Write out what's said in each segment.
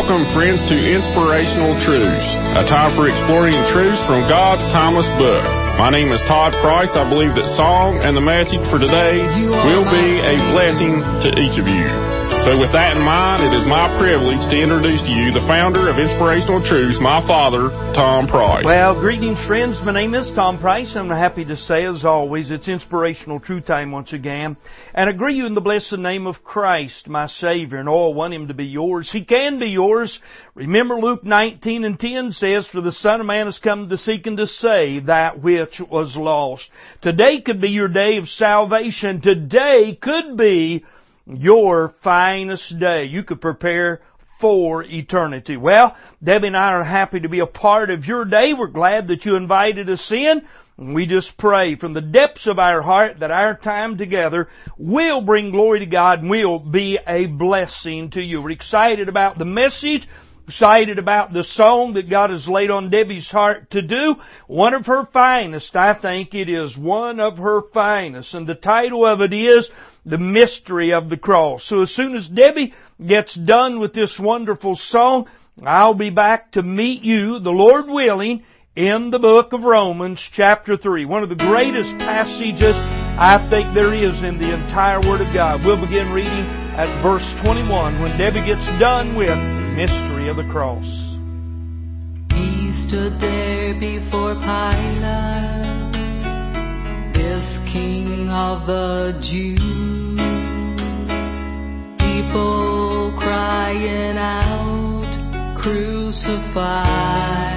Welcome, friends, to Inspirational Truths, a time for exploring truths from God's timeless book. My name is Todd Price. I believe that song and the message for today will be a blessing to each of you. So with that in mind, it is my privilege to introduce to you the founder of Inspirational Truths, my father, Tom Price. Well, greetings, friends. My name is Tom Price. I'm happy to say, as always, it's Inspirational Truth time once again. And I greet you in the blessed name of Christ, my Savior. And I want Him to be yours. He can be yours. Remember Luke 19:10 says, "For the Son of Man has come to seek and to save that which was lost." Today could be your day of salvation. Today could be your finest day. You could prepare for eternity. Well, Debbie and I are happy to be a part of your day. We're glad that you invited us in. We just pray from the depths of our heart that our time together will bring glory to God and will be a blessing to you. We're excited about the message, excited about the song that God has laid on Debbie's heart to do. One of her finest, I think it is one of her finest. And the title of it is The Mystery of the Cross. So as soon as Debbie gets done with this wonderful song, I'll be back to meet you, the Lord willing, in the book of Romans chapter 3. One of the greatest passages I think there is in the entire Word of God. We'll begin reading at verse 21 when Debbie gets done with the mystery of the cross. He stood there before Pilate, this King of the Jews. People crying out, "Crucify."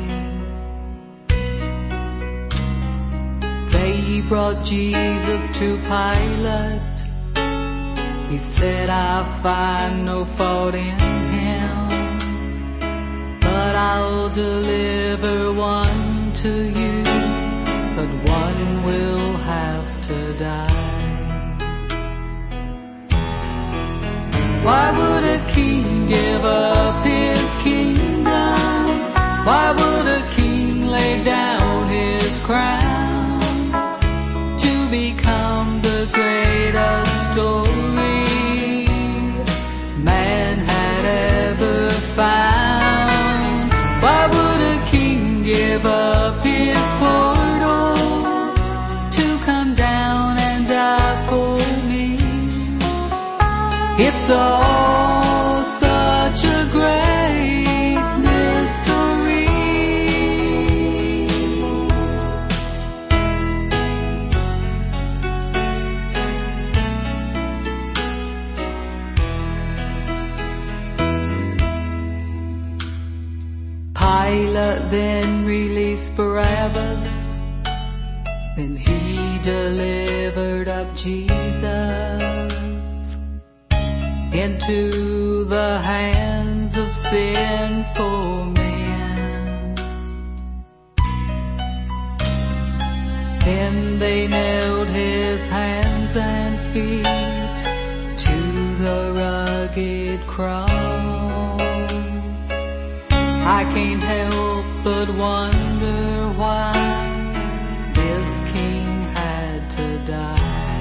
They brought Jesus to Pilate. He said, "I find no fault in Him, but I'll deliver one to you, but one will have to die." Why would a king give up his kingdom? Why would a king lay down his crown to become the greatest story man had ever found? Why would a king give up his portal to come down and die for me? It's all such a great mystery. Pilate then released Barabbas, and he delivered up Jesus into the hands of sinful men. Then they nailed his hands and feet to the rugged cross. I can't help but wonder why this king had to die.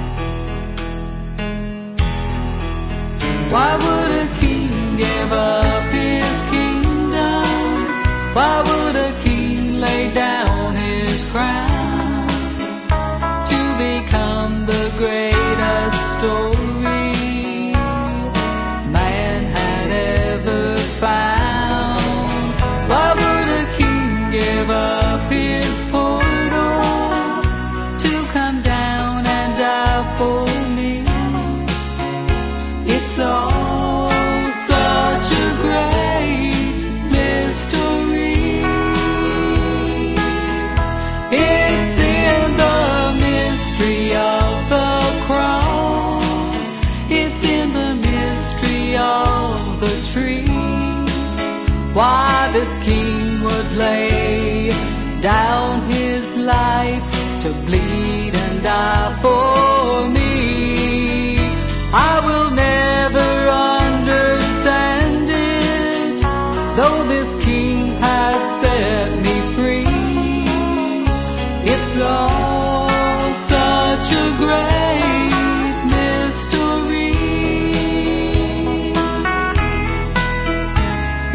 Why would a king give up his kingdom? Why would a king lay down his crown to become the greatest story man had ever found? Why would a king give up his portal to come down and die for me? It's all such a great mystery. It's in the mystery of the cross. It's in the mystery of the tree. Why this king would lay down his life to bleed and die for me, I will never understand it, though this king has set me free. It's all such a great mystery.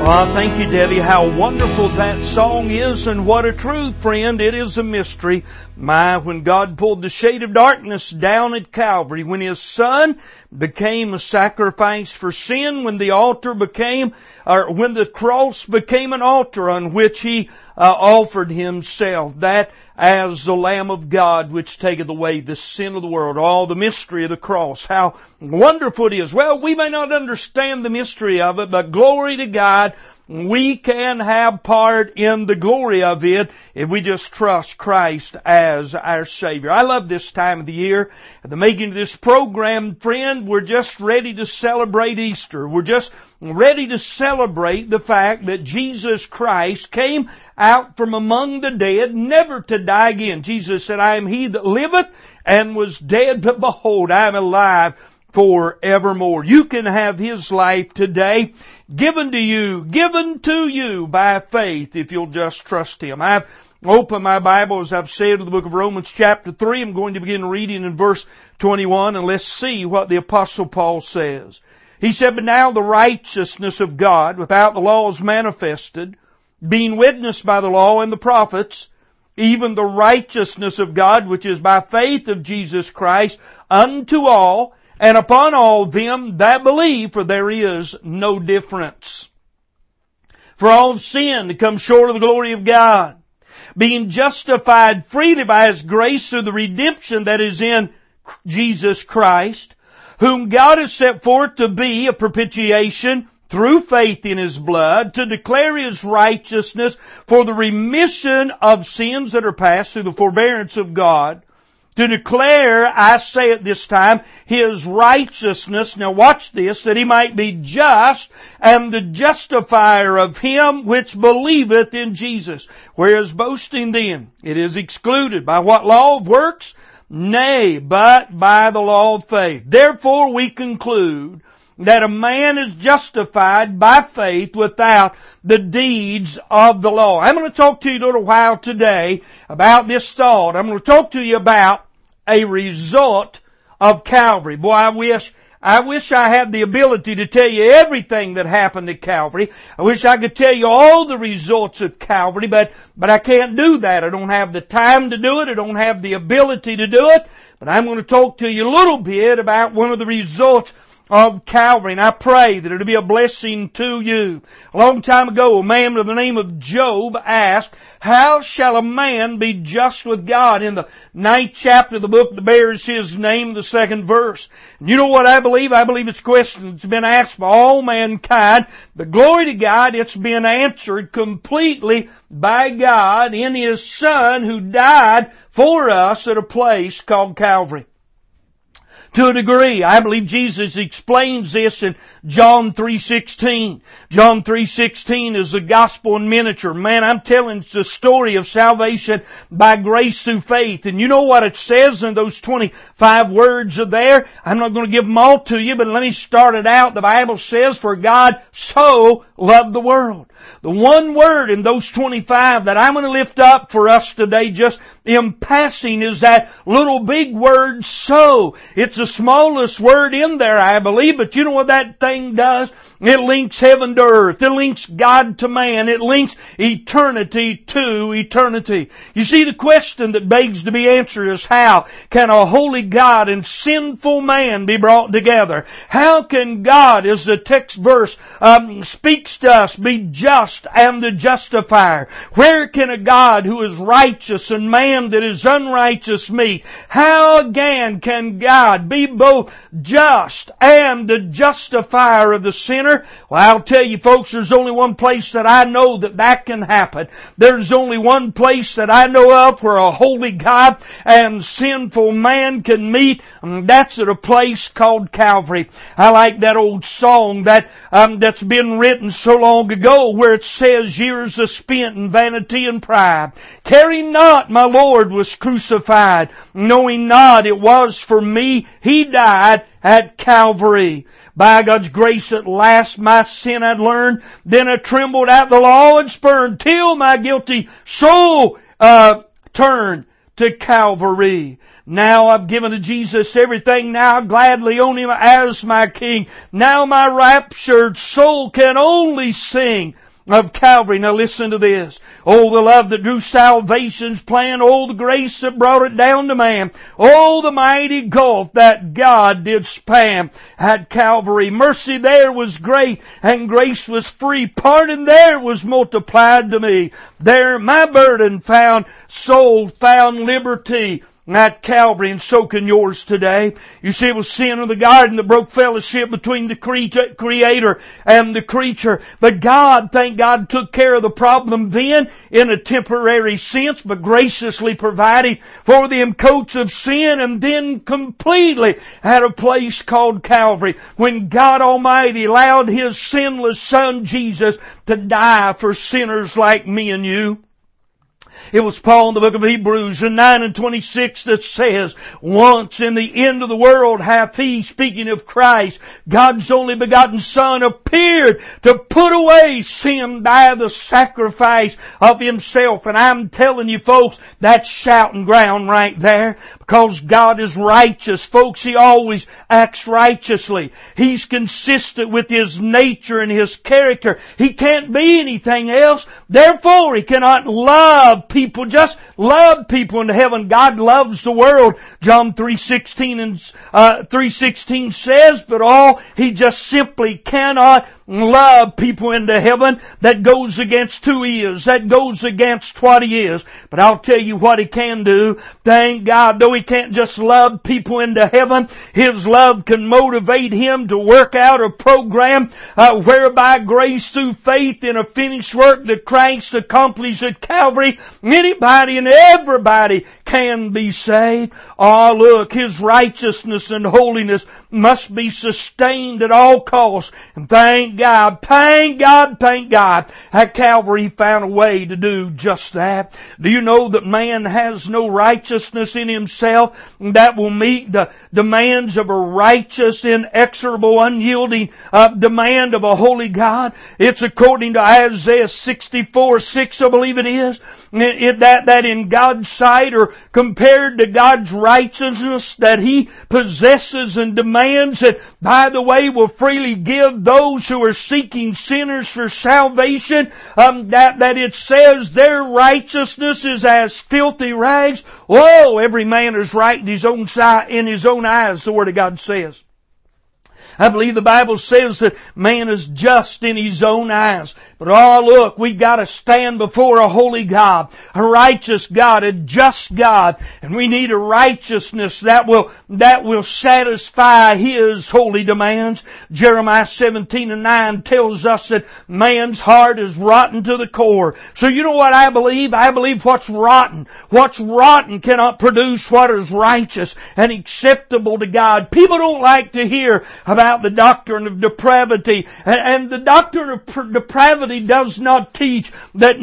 Well, thank you, Debbie. How wonderful that song is, and what a truth, friend. It is a mystery. When God pulled the shade of darkness down at Calvary, when His Son became a sacrifice for sin, when the when the cross became an altar on which He offered Himself, that as the Lamb of God which taketh away the sin of the world. All the mystery of the cross. How wonderful it is. Well, we may not understand the mystery of it, but glory to God, we can have part in the glory of it if we just trust Christ as our Savior. I love this time of the year. At the making of this program, friend, we're just ready to celebrate Easter. We're just ready to celebrate the fact that Jesus Christ came out from among the dead, never to die again. Jesus said, I am He that liveth and was dead, but behold, I am alive forevermore. You can have His life today given to you by faith if you'll just trust Him. I've opened my Bible, as I've said, to the book of Romans chapter 3. I'm going to begin reading in verse 21, and let's see what the Apostle Paul says. He said, But now the righteousness of God without the law is manifested, being witnessed by the law and the prophets, even the righteousness of God which is by faith of Jesus Christ unto all, and upon all them that believe, for there is no difference. For all have sinned to come short of the glory of God, being justified freely by His grace through the redemption that is in Jesus Christ, whom God has set forth to be a propitiation through faith in His blood, to declare His righteousness for the remission of sins that are past through the forbearance of God, to declare, I say at this time, His righteousness, now watch this, that He might be just and the justifier of him which believeth in Jesus. Whereas boasting then, it is excluded. By what law of works? Nay, but by the law of faith. Therefore we conclude that a man is justified by faith without the deeds of the law. I'm going to talk to you a little while today about this thought. I'm going to talk to you about a result of Calvary. Boy, I wish I had the ability to tell you everything that happened at Calvary. I wish I could tell you all the results of Calvary, but I can't do that. I don't have the time to do it. I don't have the ability to do it. But I'm going to talk to you a little bit about one of the results of Calvary, and I pray that it'll be a blessing to you. A long time ago, a man by the name of Job asked, how shall a man be just with God? In the 9th chapter of the book that bears his name, the 2nd verse. And you know what I believe? I believe it's a question that's been asked by all mankind. But glory to God, it's been answered completely by God in His Son who died for us at a place called Calvary. To a degree, I believe Jesus explains this in John 3:16. John 3:16 is the gospel in miniature. Man, I'm telling the story of salvation by grace through faith. And you know what it says in those 25 words are there? I'm not going to give them all to you, but let me start it out. The Bible says, for God so loved the world. The one word in those 25 that I'm going to lift up for us today just in passing is that little big word, so. It's the smallest word in there, I believe, but you know what that thing does? It links heaven to earth. It links God to man. It links eternity to eternity. You see, the question that begs to be answered is, how can a holy God and sinful man be brought together? How can God, as the text verse speaks to us, be just and the justifier? Where can a God who is righteous and man that is unrighteous meet? How again can God be both just and the justifier of the sinner? Well, I'll tell you folks, there's only one place that I know that can happen. There's only one place that I know of where a holy God and sinful man can meet, and that's at a place called Calvary. I like that old song that's been written so long ago where it says, years are spent in vanity and pride, caring not my Lord was crucified, knowing not it was for me He died at Calvary. By God's grace at last my sin I'd learned, then I trembled at the law and spurned, till my guilty soul turned to Calvary. Now I've given to Jesus everything. Now I gladly own Him as my King. Now my raptured soul can only sing of Calvary. Now listen to this. Oh, the love that drew salvation's plan. Oh, the grace that brought it down to man. Oh, the mighty gulf that God did span at Calvary. Mercy there was great and grace was free. Pardon there was multiplied to me. There my burden found, soul found liberty at Calvary, and so can yours today. You see, it was sin in the garden that broke fellowship between the Creator and the creature. But God, thank God, took care of the problem then in a temporary sense, but graciously providing for them coats of sin, and then completely at a place called Calvary, when God Almighty allowed His sinless Son Jesus to die for sinners like me and you. It was Paul in the book of Hebrews in 9 and 26 that says, once in the end of the world hath He, speaking of Christ, God's only begotten Son, appeared to put away sin by the sacrifice of Himself. And I'm telling you folks, that's shouting ground right there. Because God is righteous. Folks, He always acts righteously. He's consistent with His nature and His character. He can't be anything else. Therefore, He cannot love people, just love people into heaven. God loves the world. John 3:16 and 3:16 says, but He just simply cannot love people into heaven. That goes against who He is. That goes against what He is. But I'll tell you what He can do. Thank God, though He can't just love people into heaven, His love can motivate Him to work out a program whereby grace through faith in a finished work that Christ accomplished at Calvary, anybody and everybody can be saved. Oh, look, His righteousness and holiness must be sustained at all costs. And thank God, at Calvary He found a way to do just that. Do you know that man has no righteousness in himself that will meet the demands of a righteous, inexorable, unyielding demand of a holy God? It's according to Isaiah 64:6, I believe it is. That in God's sight, or compared to God's righteousness that He possesses and demands, that, by the way, will freely give those who are seeking sinners for salvation, that it says their righteousness is as filthy rags. Oh, every man is right in his own eyes, the Word of God says. I believe the Bible says that man is just in his own eyes. But look, we've got to stand before a holy God, a righteous God, a just God, and we need a righteousness that will satisfy His holy demands. Jeremiah 17:9 tells us that man's heart is rotten to the core. So you know what I believe? I believe what's rotten cannot produce what is righteous and acceptable to God. People don't like to hear about the doctrine of depravity, and the doctrine of depravity does not teach that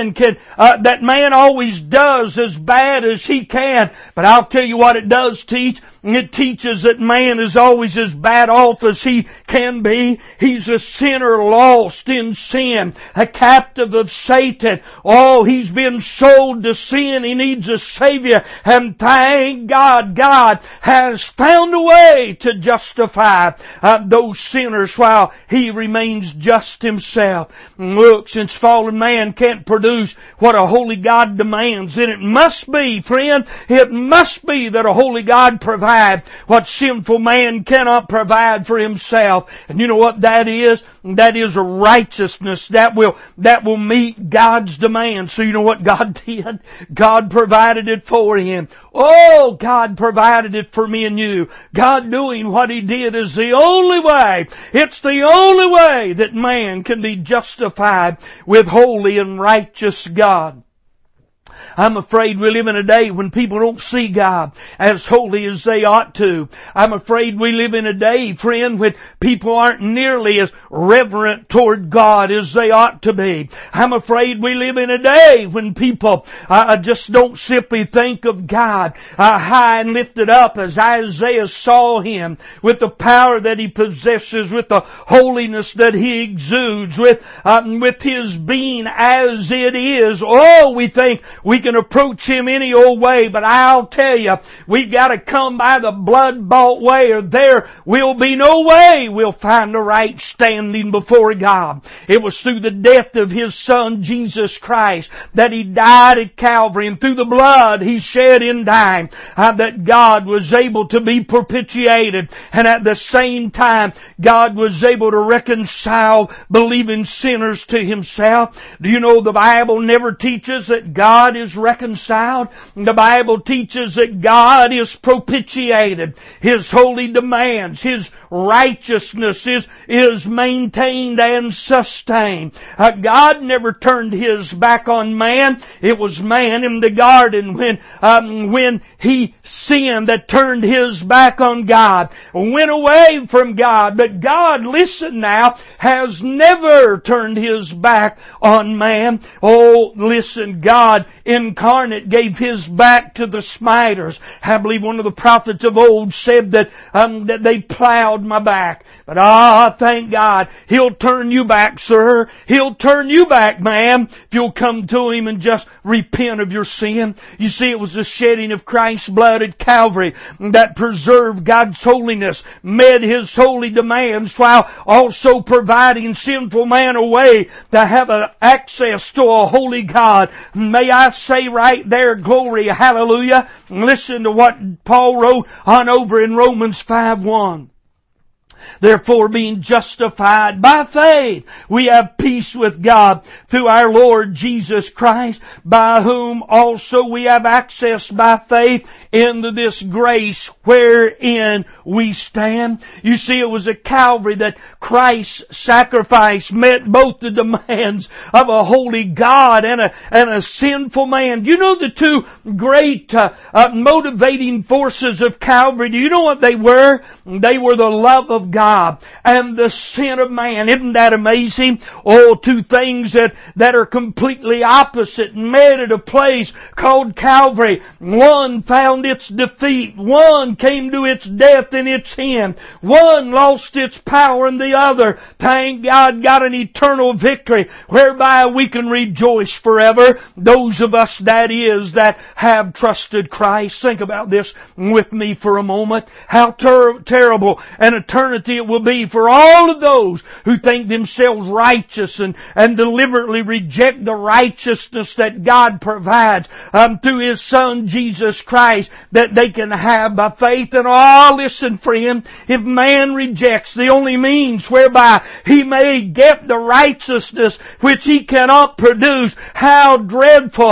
man always does as bad as he can. But I'll tell you what it does teach. It teaches that man is always as bad off as he can be. He's a sinner lost in sin, a captive of Satan. Oh, he's been sold to sin. He needs a Savior. And thank God, God has found a way to justify those sinners while He remains just Himself. Look, since fallen man can't produce what a holy God demands, then it must be, friend, it must be that a holy God provides what sinful man cannot provide for himself. And you know what that is? That is a righteousness that will meet God's demands. So you know what God did? God provided it for him. Oh, God provided it for me and you. God doing what He did is the only way. It's the only way that man can be justified with holy and righteous God. I'm afraid we live in a day when people don't see God as holy as they ought to. I'm afraid we live in a day, friend, when people aren't nearly as reverent toward God as they ought to be. I'm afraid we live in a day when people just don't simply think of God high and lifted up as Isaiah saw Him, with the power that He possesses, with the holiness that He exudes, with His being as it is. Oh, we think we can can approach Him any old way, but I'll tell you, we've got to come by the blood-bought way, or there will be no way we'll find the right standing before God. It was through the death of His Son, Jesus Christ, that He died at Calvary, and through the blood He shed in dying, that God was able to be propitiated, and at the same time, God was able to reconcile believing sinners to Himself. Do you know the Bible never teaches that God is reconciled? The Bible teaches that God is propitiated. His holy demands, His righteousness is maintained and sustained. God never turned His back on man. It was man in the garden when he sinned that turned his back on God, went away from God. But God, listen now, has never turned His back on man. Oh, listen, God incarnate gave His back to the smiters. I believe one of the prophets of old said that they plowed my back. But thank God, He'll turn you back, sir. He'll turn you back, ma'am, if you'll come to Him and just repent of your sin. You see, it was the shedding of Christ's blood at Calvary that preserved God's holiness, met His holy demands, while also providing sinful man a way to have access to a holy God. May I say right there, glory, hallelujah. Listen to what Paul wrote on over in Romans 5:1. Therefore, being justified by faith, we have peace with God through our Lord Jesus Christ, by whom also we have access by faith into this grace wherein we stand. You see, it was at Calvary that Christ's sacrifice met both the demands of a holy God and a sinful man. You know the two great motivating forces of Calvary? Do you know what they were? They were the love of God and the sin of man. Isn't that amazing? Oh, two things that are completely opposite met at a place called Calvary. One found its defeat. One came to its death in its end. One lost its power and the other, thank God, got an eternal victory whereby we can rejoice forever. Those of us, that is, that have trusted Christ. Think about this with me for a moment. How terrible an eternity it will be for all of those who think themselves righteous and deliberately reject the righteousness that God provides through His Son Jesus Christ that they can have by faith. And listen, friend, if man rejects the only means whereby he may get the righteousness which he cannot produce, how dreadful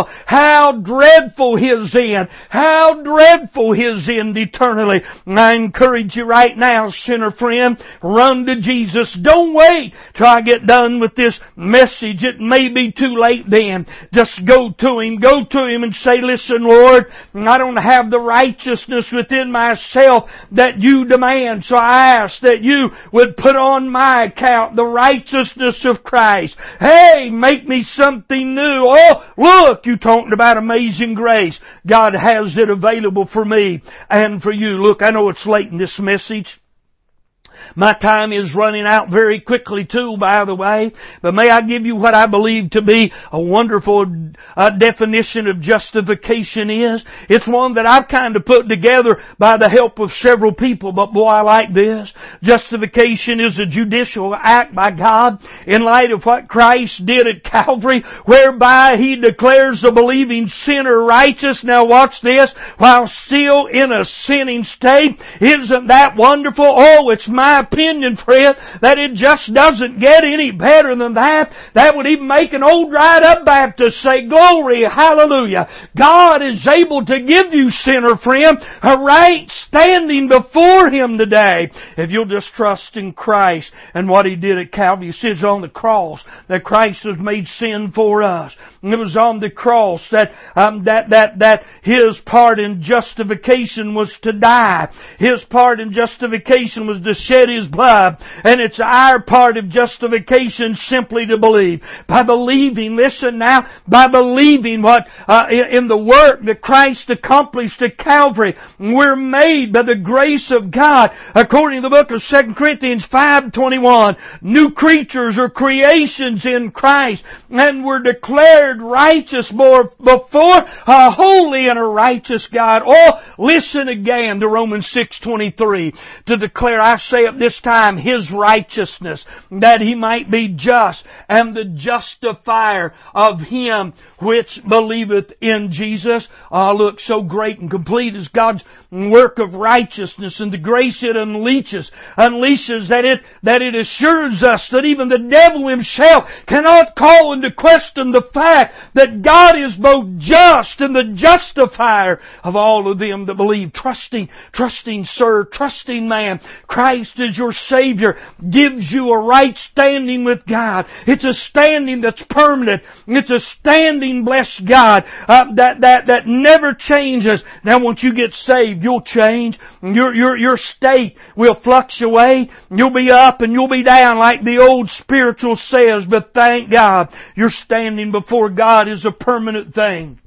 his end. How dreadful his end eternally. I encourage you right now, sinner friend, run to Jesus. Don't wait till I get done with this message. It may be too late then. Just go to Him. Go to Him and say, listen, Lord, I don't have the righteousness within myself that You demand. So I ask that You would put on my account the righteousness of Christ. Hey, make me something new. Oh, look, you talked about amazing grace. God has it available for me and for you. Look, I know it's late in this message. My time is running out very quickly too, by the way. But may I give you what I believe to be a wonderful definition of justification is. It's one that I've kind of put together by the help of several people, but boy, I like this. Justification is a judicial act by God in light of what Christ did at Calvary, whereby He declares the believing sinner righteous. Now watch this. While still in a sinning state. Isn't that wonderful? Oh, it's my opinion, friend, that it just doesn't get any better than that. That would even make an old dried up Baptist say, glory, hallelujah. God is able to give you, sinner friend, a right standing before Him today. If you'll just trust in Christ and what He did at Calvary. You see, it's on the cross that Christ was made sin for us. And it was on the cross that His part in justification was to die. His part in justification was to shed shed His blood. And it's our part of justification simply to believe. By believing, listen now, by believing what, in the work that Christ accomplished at Calvary, we're made by the grace of God, according to the book of 2 Corinthians 5:21, new creatures or creations in Christ, and we're declared righteous before a holy and a righteous God. Oh, listen again to Romans 6:23, to declare, I say at this time, His righteousness, that He might be just and the justifier of him which believeth in Jesus. Look, so great and complete is God's work of righteousness, and the grace it unleashes that it assures us that even the devil himself cannot call into question the fact that God is both just and the justifier of all of them that believe. Trusting man, Christ is your Savior, gives you a right standing with God. It's a standing that's permanent. It's a standing, bless God, that never changes. Now once you get saved, you'll change. Your state will fluctuate. You'll be up and you'll be down like the old spiritual says, but thank God, your standing before God is a permanent thing.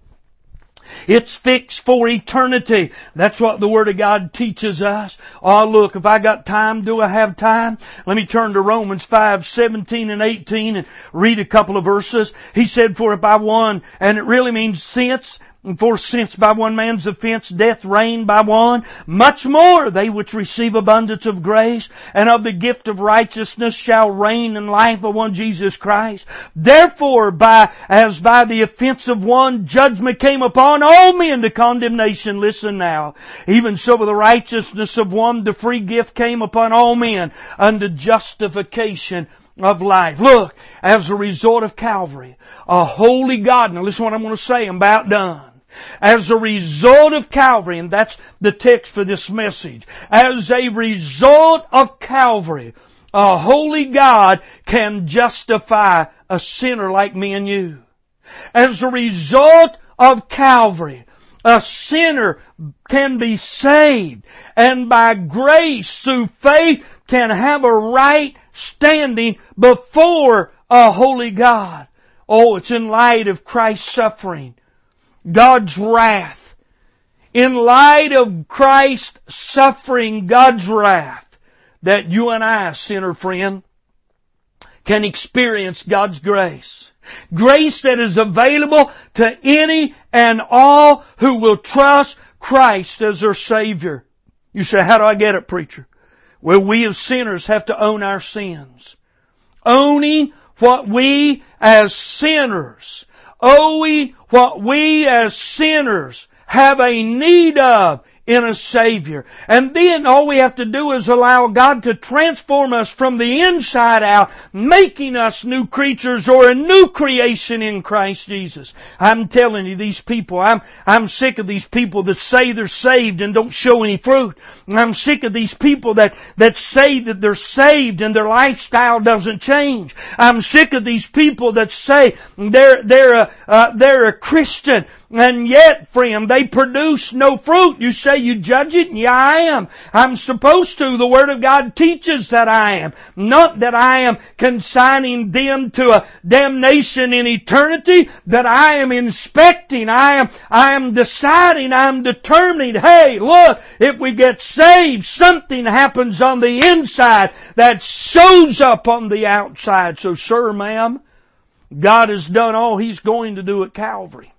It's fixed for eternity. That's what the Word of God teaches us. Oh, look, if I got time, do I have time? Let me turn to Romans 5:17 and 18 and read a couple of verses. He said, for by one, and it really means since, for since by one man's offense death reigned by one, much more they which receive abundance of grace and of the gift of righteousness shall reign in life of one Jesus Christ. Therefore, as by the offense of one judgment came upon all men to condemnation, listen now, even so with the righteousness of one the free gift came upon all men unto justification of life. Look, as a result of Calvary, a holy God, now listen to what I'm going to say, I'm about done. As a result of Calvary, and that's the text for this message, as a result of Calvary, a holy God can justify a sinner like me and you. As a result of Calvary, a sinner can be saved, and by grace, through faith, can have a right standing before a holy God. Oh, it's in light of Christ's suffering, God's wrath. In light of Christ's suffering, God's wrath, that you and I, sinner friend, can experience God's grace. Grace that is available to any and all who will trust Christ as their Savior. You say, how do I get it, preacher? Well, we as sinners have to own our sins. Owning what we as sinners, owing what we as sinners have a need of in a Savior. And then all we have to do is allow God to transform us from the inside out, making us new creatures or a new creation in Christ Jesus. I'm telling you, these people, I'm sick of these people that say they're saved and don't show any fruit. I'm sick of these people that say that they're saved and their lifestyle doesn't change. I'm sick of these people that say they're a Christian, and yet, friend, they produce no fruit. You say you judge it? Yeah, I am. I'm supposed to. The Word of God teaches that I am. Not that I am consigning them to a damnation in eternity, that I am inspecting. I am deciding, I'm determining, hey, look, if we get saved, something happens on the inside that shows up on the outside. So, sir, ma'am, God has done all He's going to do at Calvary.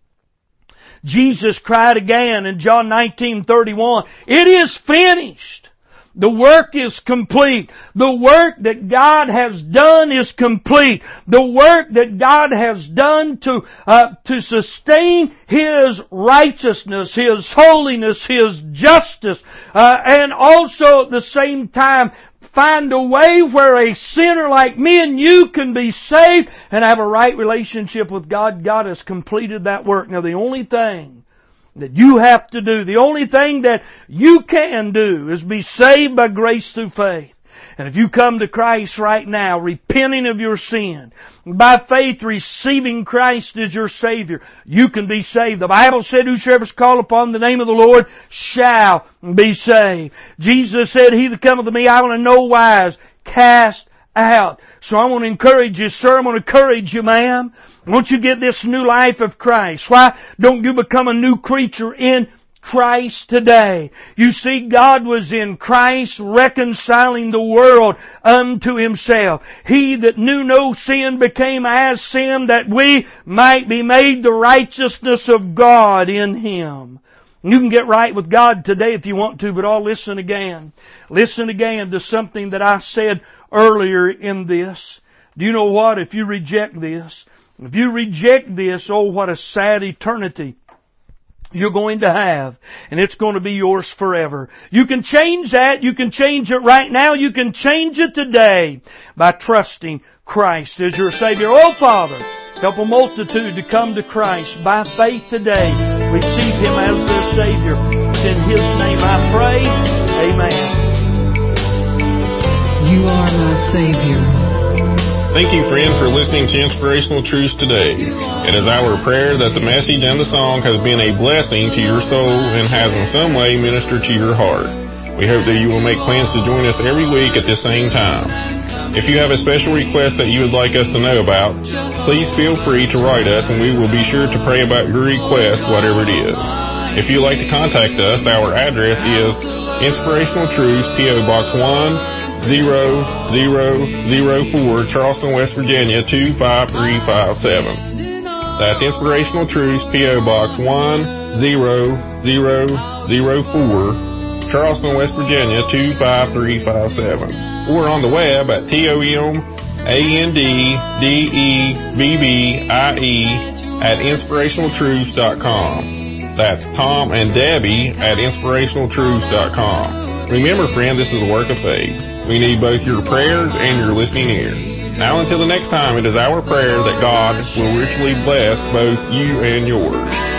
Jesus cried again in John 19:31, it is finished. The work is complete. The work that God has done is complete. The work that God has done to sustain His righteousness, His holiness, His justice, and also at the same time find a way where a sinner like me and you can be saved and have a right relationship with God. God has completed that work. Now the only thing that you have to do, the only thing that you can do is be saved by grace through faith. And if you come to Christ right now, repenting of your sin, by faith receiving Christ as your Savior, you can be saved. The Bible said, whosoever is called upon the name of the Lord shall be saved. Jesus said, he that cometh to me, I will in no wise cast out. So I want to encourage you, sir. I want to encourage you, ma'am. Won't you get this new life of Christ? Why don't you become a new creature in Christ today? You see, God was in Christ reconciling the world unto Himself. He that knew no sin became as sin, that we might be made the righteousness of God in Him. You can get right with God today if you want to, but listen again. Listen again to something that I said earlier in this. Do you know what? If you reject this, oh, what a sad eternity you're going to have. And it's going to be yours forever. You can change that. You can change it right now. You can change it today by trusting Christ as your Savior. Oh, Father, help a multitude to come to Christ by faith today. Receive Him as their Savior. It's in His name I pray. Amen. You are my Savior. Thank you, friend, for listening to Inspirational Truths today. It is our prayer that the message and the song has been a blessing to your soul and has in some way ministered to your heart. We hope that you will make plans to join us every week at this same time. If you have a special request that you would like us to know about, please feel free to write us and we will be sure to pray about your request, whatever it is. If you'd like to contact us, our address is Inspirational Truths, P.O. Box 10004, Charleston, West Virginia 25357. That's Inspirational Truths, P.O. Box 10004, Charleston, West Virginia 25357. Or on the web at TOMANDDEBBIE@inspirationaltruths.com. That's Tom and Debbie at inspirationaltruths.com. Remember, friend, this is a work of faith. We need both your prayers and your listening ear. Now until the next time, it is our prayer that God will richly bless both you and yours.